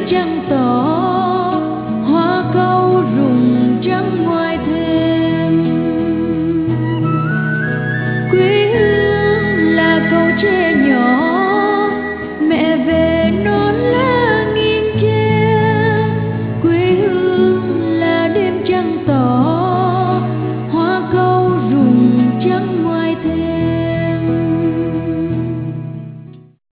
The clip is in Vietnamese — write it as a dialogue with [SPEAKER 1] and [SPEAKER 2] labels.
[SPEAKER 1] trăng tỏ, hoa cau rụng trắng ngoài thềm. Quê hương là cầu tre nhỏ, mẹ về non lá nghìn tre. Quê hương là đêm trăng